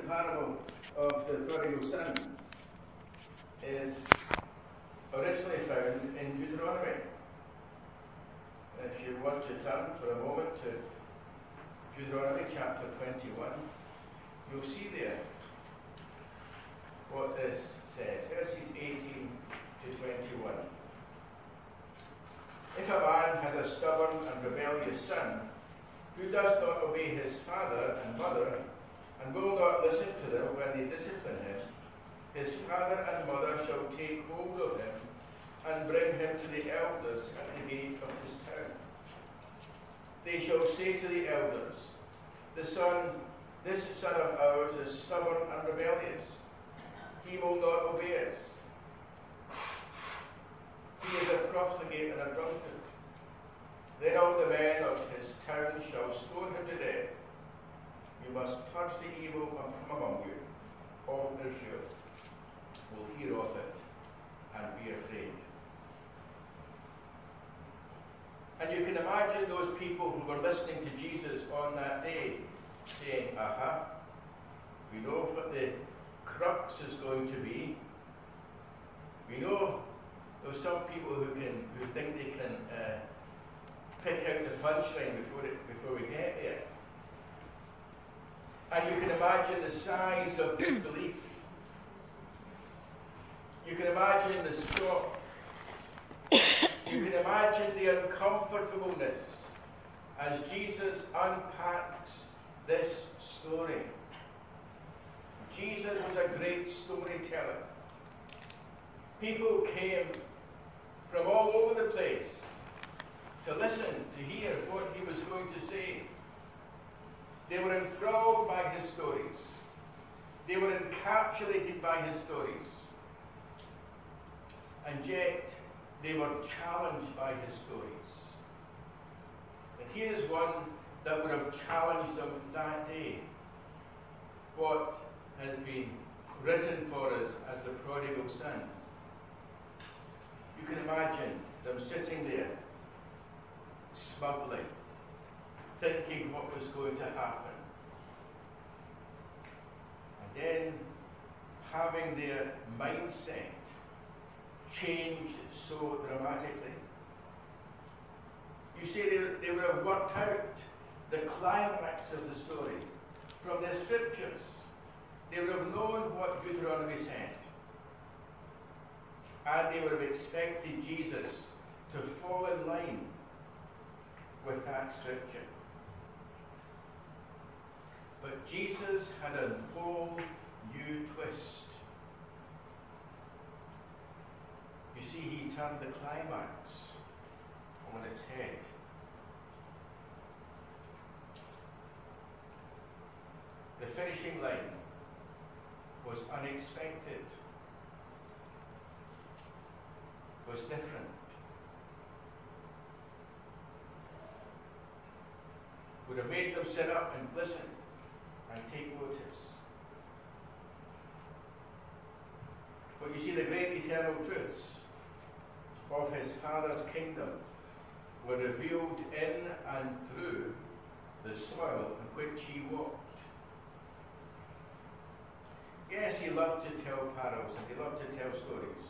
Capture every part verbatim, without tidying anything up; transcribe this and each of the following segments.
parable of the prodigal son is originally found in Deuteronomy. If you want to turn for a moment to Deuteronomy chapter twenty-one, you'll see there what this says, verses eighteen to twenty-one. If a man has a stubborn and rebellious son, who does not obey his father and mother, and will not listen to them when they discipline him, his father and mother shall take hold of him and bring him to the elders at the gate of his town. They shall say to the elders, The son, this son of ours is stubborn and rebellious. He will not obey us. He is a profligate and a drunkard. Then all the men of his town shall stone him to death. You must purge the evil from among you. All Israel will hear of it and be afraid. And you can imagine those people who were listening to Jesus on that day saying, aha, we know what the crux is going to be. We know there's some people who can who think they can uh, pick out the punchline before it, before we get there. And you can imagine the size of disbelief. You can imagine the shock. You can imagine the uncomfortableness as Jesus unpacks this story. Jesus was a great storyteller. People came from all over the place to listen, to hear what he was going to say. They were enthralled by his stories. They were encapsulated by his stories. And yet, they were challenged by his stories. And here is one that would have challenged them that day. What has been written for us as the prodigal son. You can imagine them sitting there, smugly, thinking what was going to happen. And then having their mindset changed so dramatically. You see, they, they would have worked out the climax of the story from the scriptures. They would have known what Deuteronomy said. And they would have expected Jesus to fall in line with that scripture. But Jesus had a whole new twist. You see, he turned the climax on its head. The finishing line was unexpected, was different. Would have made them sit up and listen and take notice. But you see, the great eternal truths of his Father's kingdom were revealed in and through the soil in which he walked. Yes, he loved to tell parables and he loved to tell stories.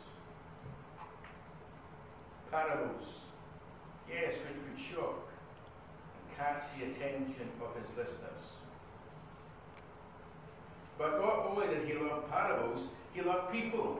Parables, yes, which would shock and catch the attention of his listeners. But not only did he love parables, he loved people.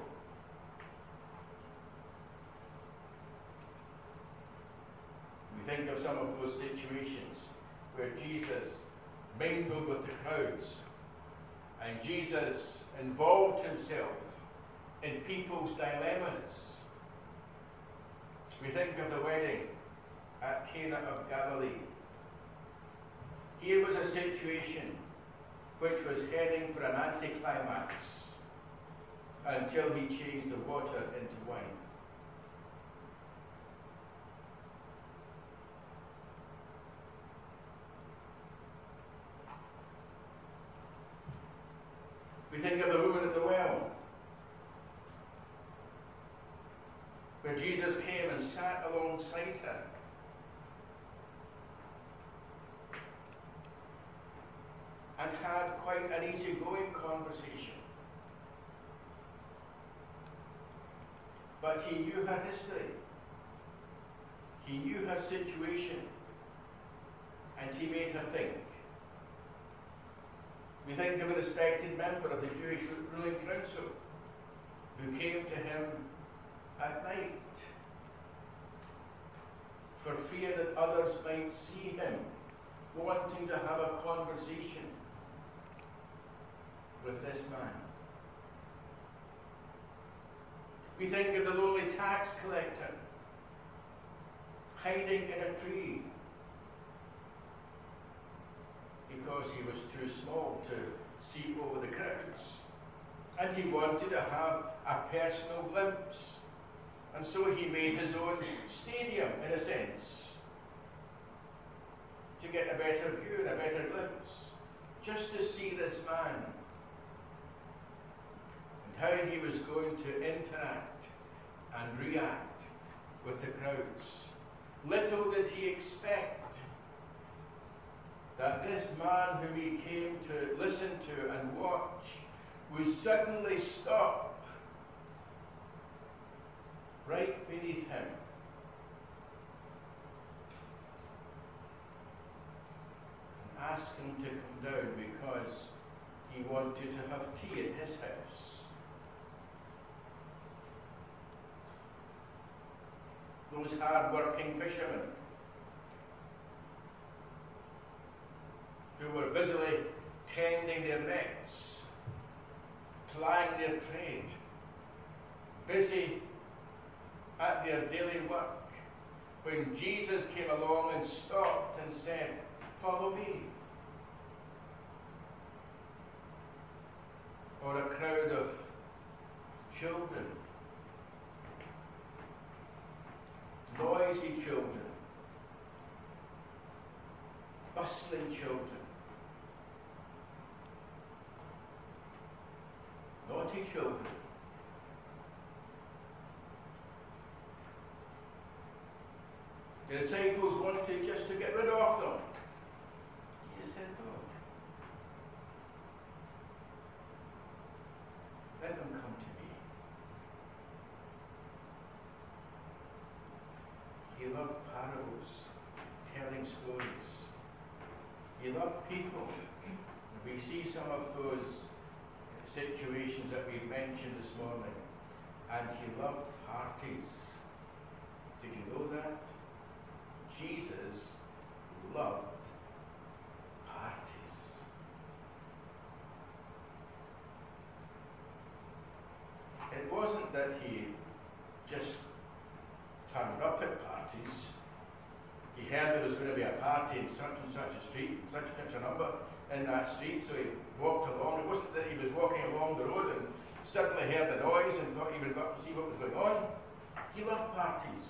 We think of some of those situations where Jesus mingled with the crowds and Jesus involved himself in people's dilemmas. We think of the wedding at Cana of Galilee. Here was a situation which was heading for an anticlimax until he changed the water into wine. We think of the woman at the well, where Jesus came and sat alongside her. And had quite an easygoing conversation. But he knew her history. He knew her situation. And he made her think. We think of a respected member of the Jewish ruling council who came to him at night for fear that others might see him, wanting to have a conversation with this man. We think of the lonely tax collector hiding in a tree because he was too small to see over the crowds. And he wanted to have a personal glimpse. And so he made his own stadium, in a sense, to get a better view and a better glimpse, just to see this man and how he was going to interact and react with the crowds. Little did he expect that this man whom he came to listen to and watch would suddenly stop right beneath him and ask him to come down because he wanted to have tea in his house. Those hard-working fishermen who were busily tending their nets, plying their trade, busy at their daily work, when Jesus came along and stopped and said, "Follow me." Or a crowd of children, noisy children, bustling children, naughty children, the disciples wanted just to get rid of them. Jesus said, "No. Let them come to me." He loved parables, telling stories. He loved people. We see some of those situations that we mentioned this morning. And he loved parties. Did you know that? Jesus loved parties. It wasn't that he just turned up at parties. He heard there was going to be a party in such and such a street, such and such a number in that street, so he walked along. It wasn't that he was walking along the road and suddenly heard the noise and thought he would go up and see what was going on. He loved parties.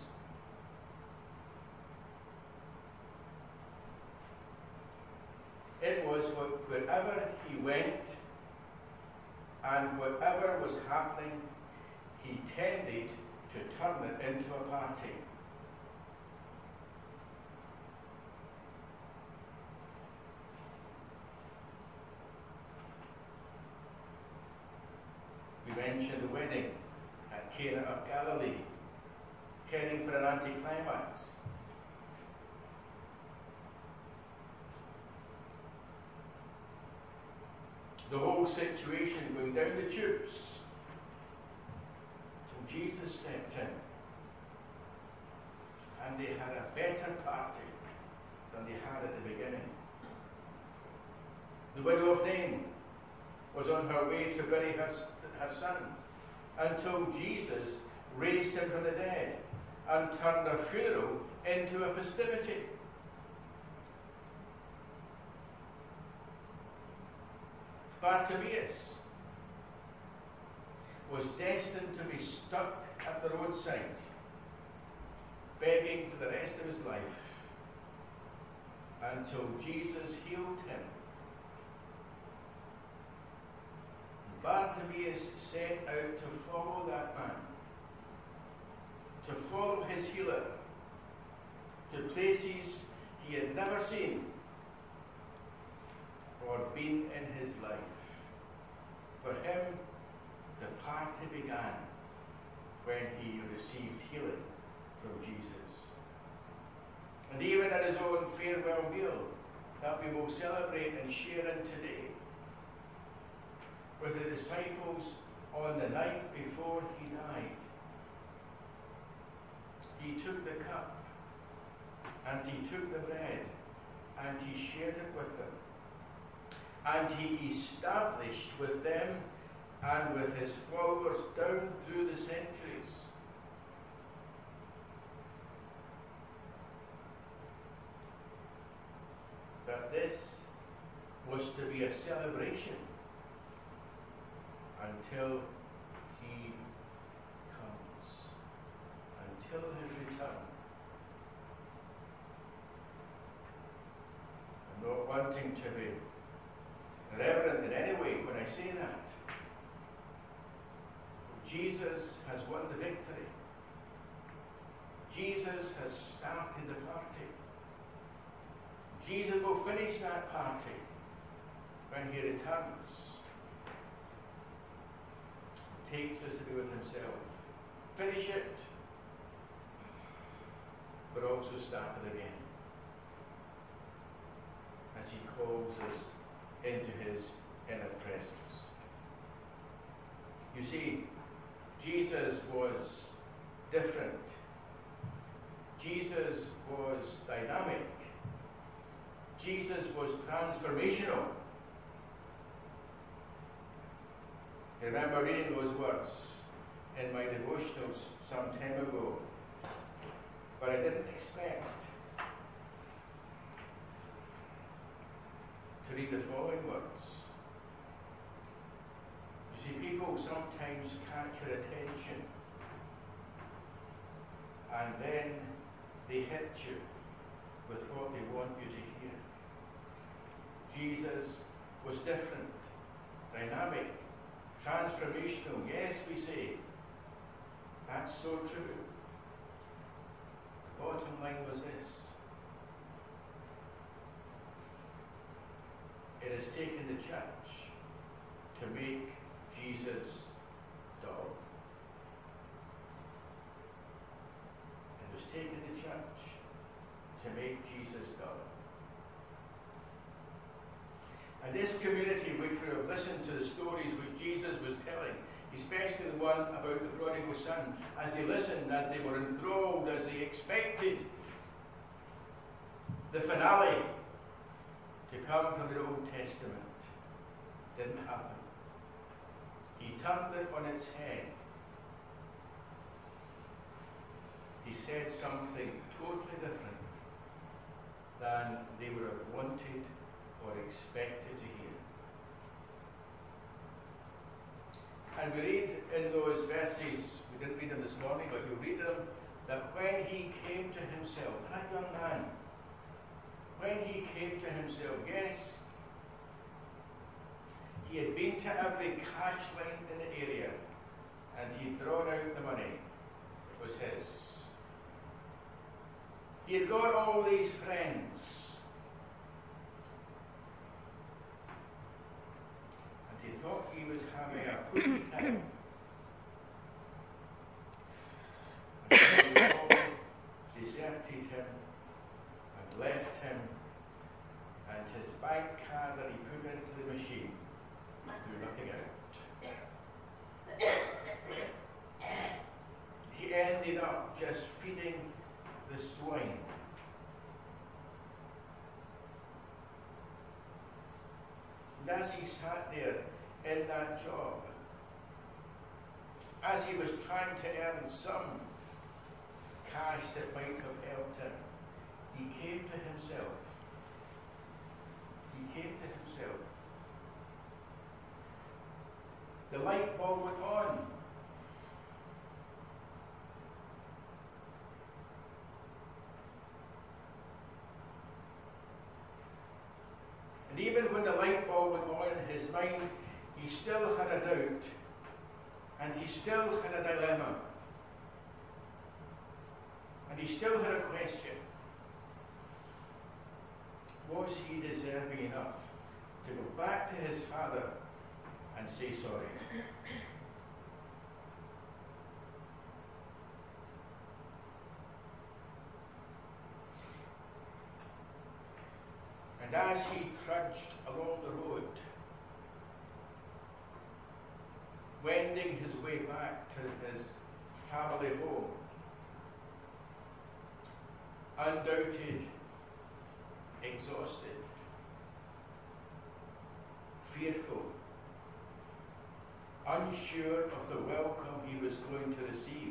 It was wherever he went and whatever was happening, he tended to turn it into a party. We mentioned the wedding at Cana of Galilee, heading for an anticlimax. The whole situation going down the tubes. So Jesus stepped in, and they had a better party than they had at the beginning. The widow of Nain was on her way to bury her, her son until Jesus raised him from the dead and turned a funeral into a festivity. Bartimaeus was destined to be stuck at the roadside, begging for the rest of his life, until Jesus healed him. Bartimaeus set out to follow that man, to follow his healer, to places he had never seen or been in his life. party began when he received healing from Jesus. And even at his own farewell meal that we will celebrate and share in today, with the disciples on the night before he died, he took the cup and he took the bread and he shared it with them. And he established with them and with his followers down through the centuries that this was to be a celebration until he comes, until his return. I'm not wanting to be reverent in any way when I say that. Jesus has won the victory. Jesus has started the party. Jesus will finish that party when he returns. He takes us to be with himself. Finish it, but also start it again as he calls us into his inner presence. You see, Jesus was different. Jesus was dynamic. Jesus was transformational. I remember reading those words in my devotionals some time ago, but I didn't expect to read the following words. You see, people sometimes catch your attention and then they hit you with what they want you to hear. Jesus was different, dynamic, transformational. Yes, we say. That's so true. The bottom line was this. It has taken the church to make Jesus dull. It has taken the church to make Jesus dull. And this community, we could have listened to the stories which Jesus was telling, especially the one about the prodigal son, as they listened, as they were enthralled, as they expected the finale to come from the Old Testament. Didn't happen. He turned it on its head. He said something totally different than they would have wanted or expected to hear. And we read in those verses, we didn't read them this morning, but you'll read them, that when he came to himself, that young man, when he came to himself, yes, he had been to every cash line in the area, and he'd drawn out the money. It was his. He had got all these friends, and he thought he was having a good time. And so they all deserted him and left him, and his bank card that he put into the machine drew nothing out. He ended up just feeding the swine. And as he sat there in that job, as he was trying to earn some cash that might have helped him, he came to himself. He came to himself. The light bulb went on. And even when the light bulb went on in his mind, he still had a doubt. And he still had a dilemma. And he still had a question. Was he deserving enough to go back to his father and say sorry? as he trudged along the road, wending his way back to his family home, undoubted, exhausted, fearful, unsure of the welcome he was going to receive,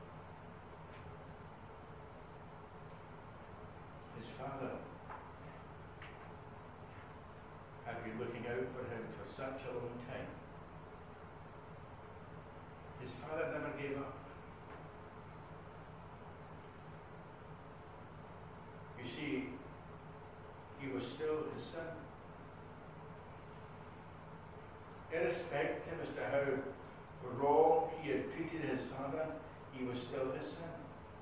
his father had been looking out for him for such a long time. His father never gave up. You see, he was still his son. Irrespective as to how wrong he had treated his father, he was still his son.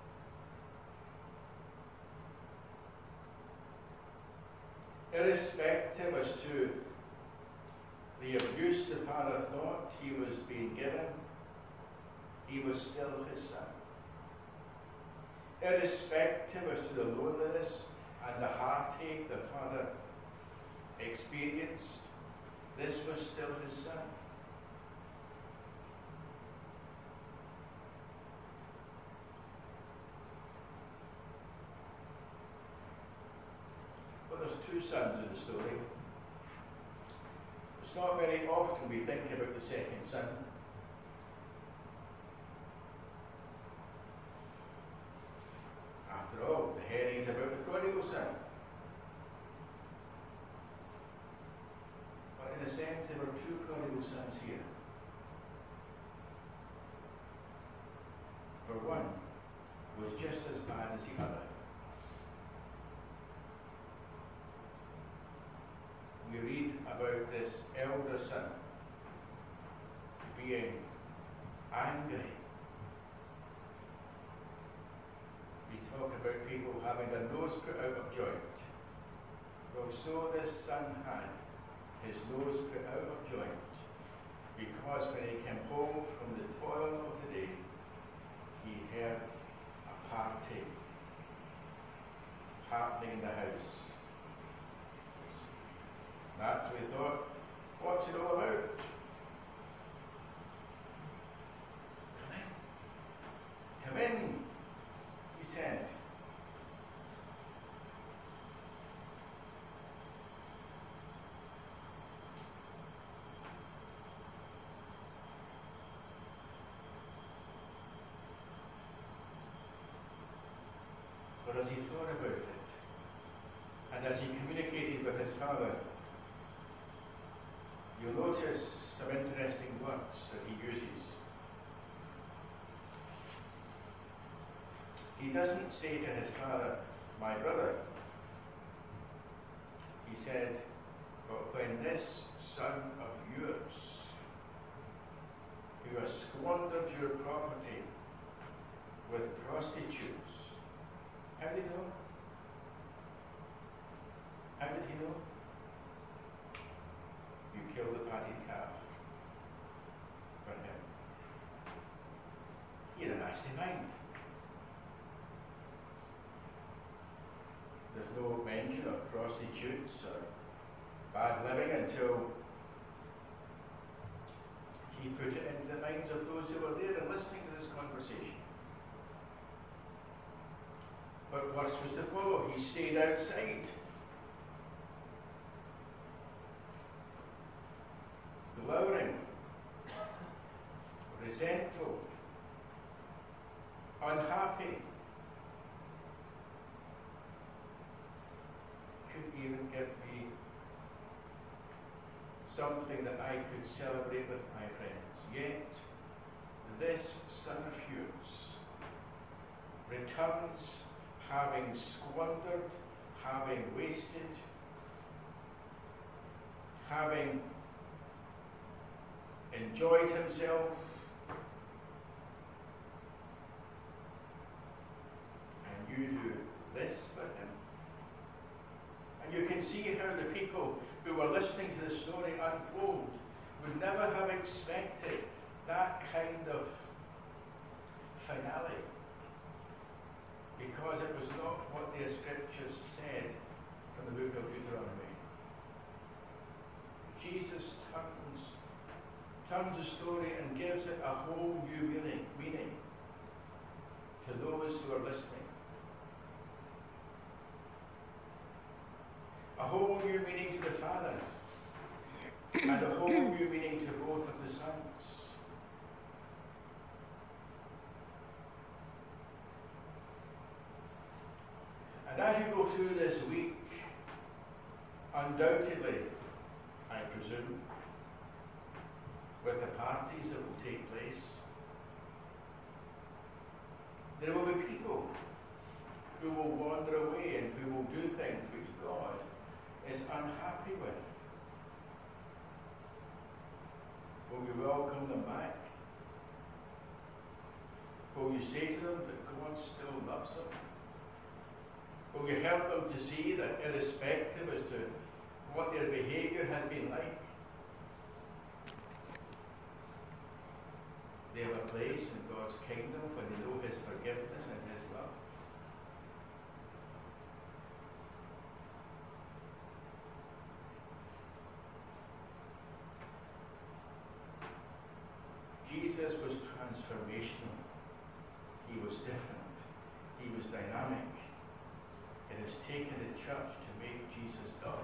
Irrespective as to the abuse the father thought he was being given, he was still his son. Irrespective as to the loneliness and the heartache the father experienced, this was still his son. Well, there's two sons in the story. It's not very often we think about the second son. After all, the heading is about the prodigal son. But in a sense, there were two prodigal sons here. For one was just as bad as the other. We read about this elder son being angry. We talk about people having their nose put out of joint. Well, so this son had his nose put out of joint, because when he came home from the toil of the day, he heard a party happening in the house. Naturally thought, what's it all about? Come in. Come in, he said. But as he thought about it, and as he communicated with his father, you'll notice some interesting words that he uses. He doesn't say to his father, my brother. He said, but when this son of yours, who has squandered your property with prostitutes, how did he know? How did he know? You killed the fatted calf for him. He had a nasty mind. There's no mention of prostitutes or bad living until he put it into the minds of those who were there and listening to this conversation. But worse was to follow. He stayed outside. Glowering, resentful, unhappy, couldn't even give me something that I could celebrate with my friends. Yet, this son of yours returns having squandered, having wasted, having enjoyed himself, and you do this for him. And you can see how the people who were listening to the story unfold would never have expected that kind of finale, because it was not what the scriptures said from the book of Deuteronomy. Jesus turns, turns the story and gives it a whole new meaning, meaning to those who are listening. A whole new meaning to the Father, and a whole new meaning to both of the sons. And as you go through this week, undoubtedly, I presume, with the parties that will take place, there will be people who will wander away and who will do things which God is unhappy with. Will you welcome them back? Will you say to them that God still loves them? Will you help them to see that irrespective as to what their behaviour has been like, they have a place in God's kingdom when they know His forgiveness and His love? Jesus was transformational. He was different. He was dynamic. It has taken the church to make Jesus God.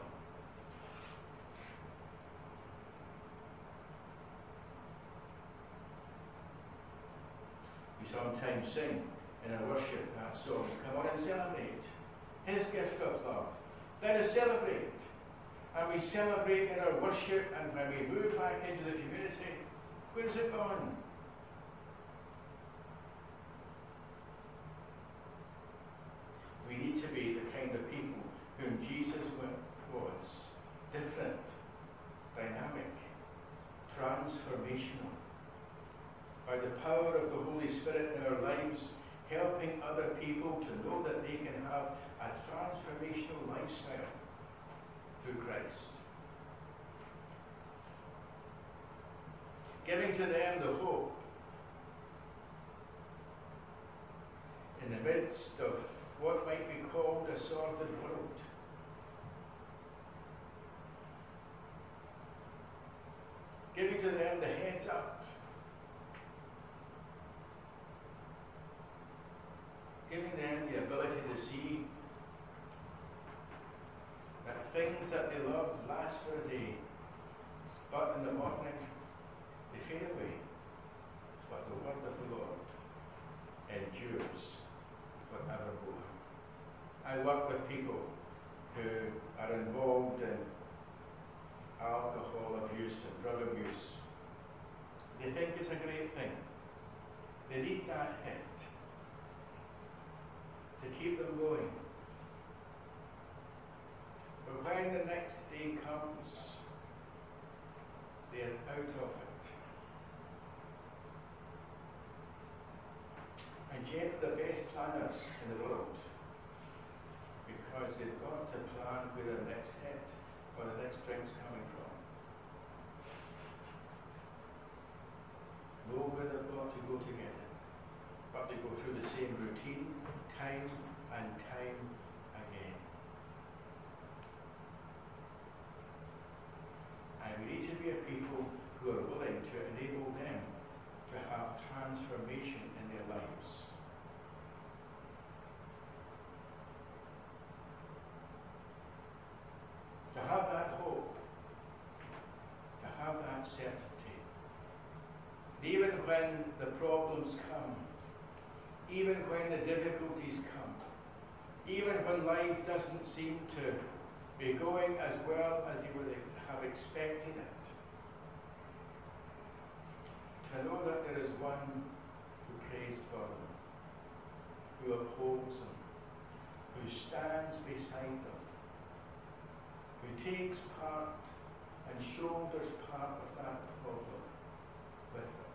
We sometimes sing in our worship that song, "Come on and celebrate His gift of love. Let us celebrate." And we celebrate in our worship, and when we move back into the community, where's it gone? We need to be the kind of people whom Jesus was. Different, dynamic, transformational. By the power of the Holy Spirit in our lives, helping other people to know that they can have a transformational lifestyle through Christ. Giving to them the hope in the midst of what might be called a sordid world. Giving to them the heads up. Giving them the ability to see that things that they loved last for a day, but in the morning they fade away. But the word of the Lord endures forevermore. I work with people who are involved in alcohol abuse and drug abuse. They think it's a great thing. They need that hit to keep them going. But when the next day comes, they are out of it. And yet the best planners in the world, because they've got to plan where the next hit or the next drink's coming from. Know where they've got to go to get it, but they go through the same routine time and time again. And we need to be a people who are willing to enable them to have transformation in their lives. To have that hope, to have that certainty. Even when the problems come, even when the difficulties come, even when life doesn't seem to be going as well as you would have expected it, to know that there is one who prays for them, who upholds them, who stands beside them, who takes part and shoulders part of that problem with them.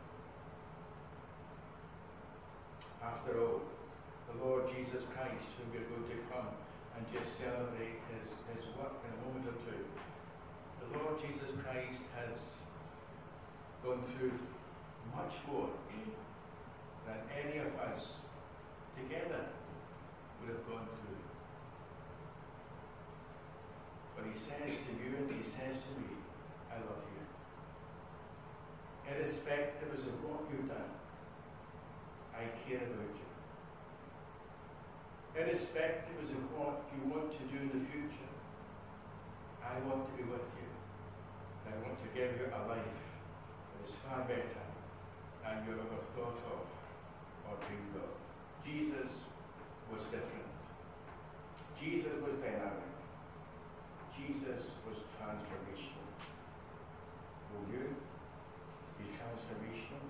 After all, the Lord Jesus Christ, whom we're going to come and just celebrate his, his work in a moment or two, the Lord Jesus Christ has gone through much more than any of us together would have gone through. But he says to you and he says to me, I love you. Irrespective of what you've done, I care about you. Irrespective of what you want to do in the future, I want to be with you. I want to give you a life that is far better than you ever thought of or dreamed of. Jesus was different. Jesus was dynamic. Jesus was transformational. Will you be transformational?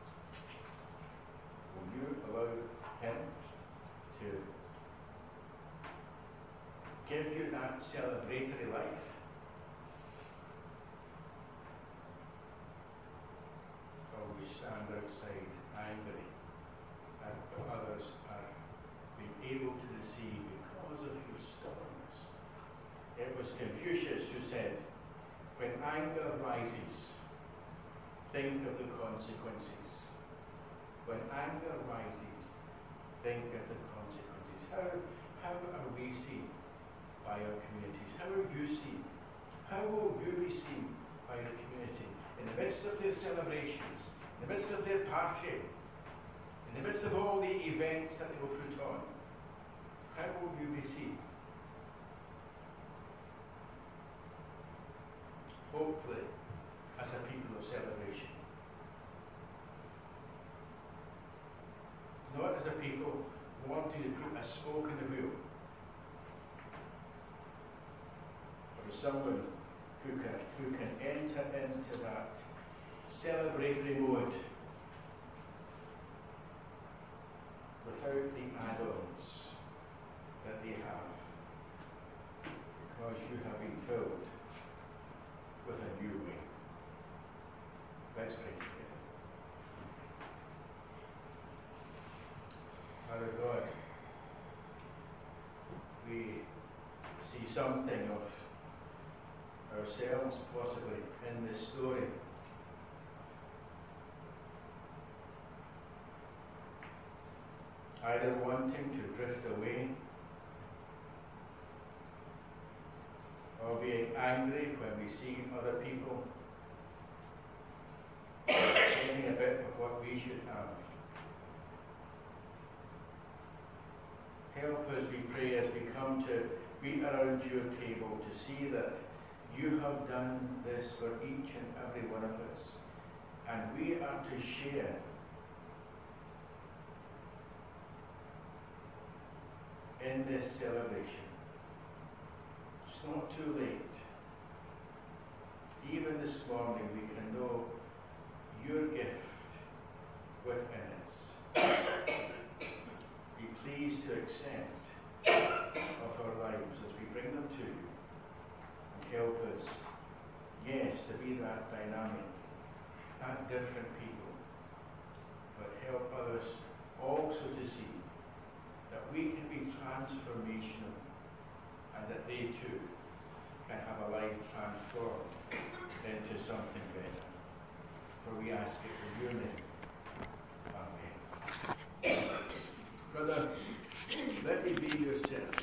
Will you allow him to give you that celebratory life? Or will you stand outside angry at what others are being able to receive because of your stubbornness? It was Confucius who said, when anger rises, think of the consequences. When anger rises, think of the consequences. How, how are we seen by our communities? How are you seen? How will you be seen by your community? In the midst of their celebrations, in the midst of their partying, in the midst of all the events that they will put on, how will you be seen? Hopefully, as a people of celebration. Not as a people wanting to put a spoke in the wheel, but as someone who can, who can enter into that celebratory mode without the add-ons that they have, because you have been filled with a new way. Let's pray together. Father God, we see something of ourselves possibly in this story. Either wanting to drift away or being angry when we see other people getting a bit of what we should have. Help us, we pray, as we come to be around your table, to see that you have done this for each and every one of us, and we are to share in this celebration. It's not too late. Even this morning we can know your gift within us. Be pleased to accept of our lives as we bring them to you, and help us, yes, to be that dynamic, that different people, but help others also to see that we can be transformational and that they too can have a life transformed into something better. For we ask it in your name. Amen. Brother, let me be your servant.